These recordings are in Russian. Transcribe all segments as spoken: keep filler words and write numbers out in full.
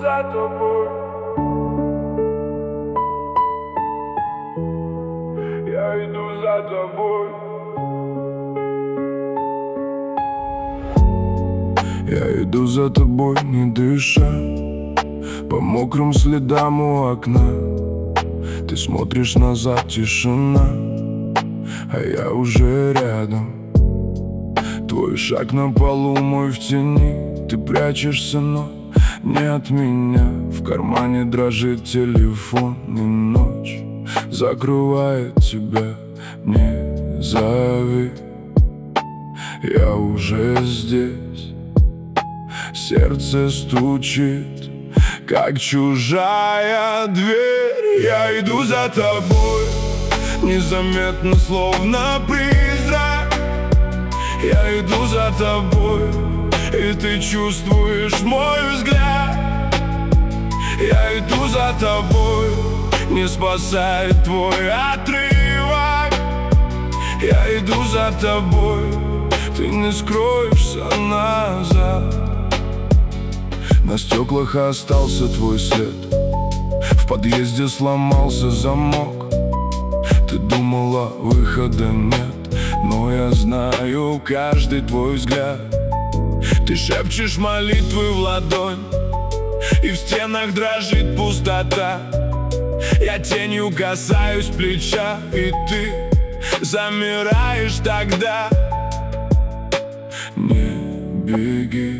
за тобой. Я иду за тобой. Я иду за тобой, не дыша, по мокрым следам у окна. Ты смотришь назад, тишина, а я уже рядом. Твой шаг на полу, мой в тени. Ты прячешься, но не от меня. В кармане дрожит телефон, и ночь закрывает тебя. Не зови, я уже здесь. Сердце стучит, как чужая дверь. Я иду за тобой, незаметно, словно призрак. Я иду за тобой, и ты чувствуешь мой взгляд. Я иду за тобой, не спасает твой отрывок. Я иду за тобой, ты не скроешься назад. На стеклах остался твой след, в подъезде сломался замок. Ты думала, выхода нет, но я знаю каждый твой взгляд. Ты шепчешь молитвы в ладонь, и в стенах дрожит пустота. Я тенью касаюсь плеча, и ты замираешь тогда. Не беги,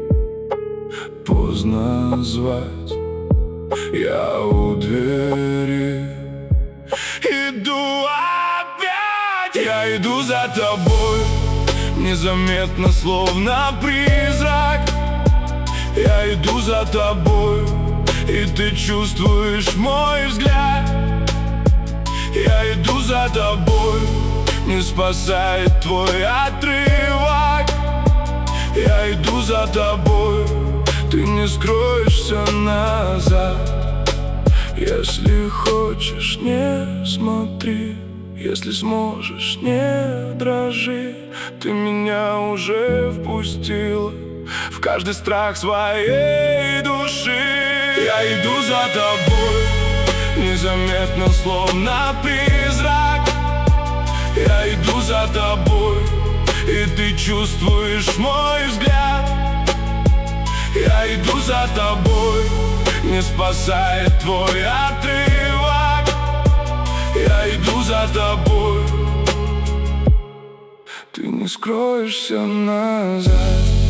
поздно звать, я у двери. Иду опять, я иду за тобой, незаметно, словно призрак. Я иду за тобой, и ты чувствуешь мой взгляд. Я иду за тобой, не спасает твой отрывок. Я иду за тобой, ты не скроешься назад. Если хочешь, не смотри, если сможешь, не дрожи. Ты меня уже впустила в каждый страх своей души. Я иду за тобой, незаметно, словно призрак. Я иду за тобой, и ты чувствуешь мой взгляд. Я иду за тобой, не спасает твой отрывок. Я иду за тобой, ты не скроешься назад.